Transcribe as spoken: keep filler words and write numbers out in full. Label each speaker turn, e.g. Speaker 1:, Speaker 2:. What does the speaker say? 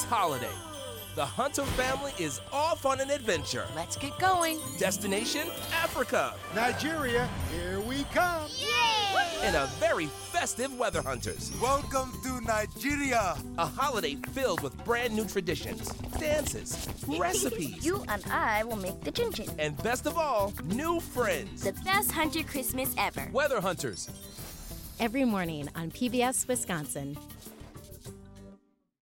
Speaker 1: this holiday. The Hunter family is off on an adventure.
Speaker 2: Let's get going.
Speaker 1: Destination, Africa.
Speaker 3: Nigeria, here we come.
Speaker 2: Yay!
Speaker 1: In a very festive Weather Hunters.
Speaker 4: Welcome to Nigeria.
Speaker 1: A holiday filled with brand new traditions, dances, recipes.
Speaker 5: You and I will make the chin-chin.
Speaker 1: And best of all, new friends.
Speaker 6: The best Hunter Christmas ever.
Speaker 1: Weather Hunters.
Speaker 7: Every morning on P B S Wisconsin.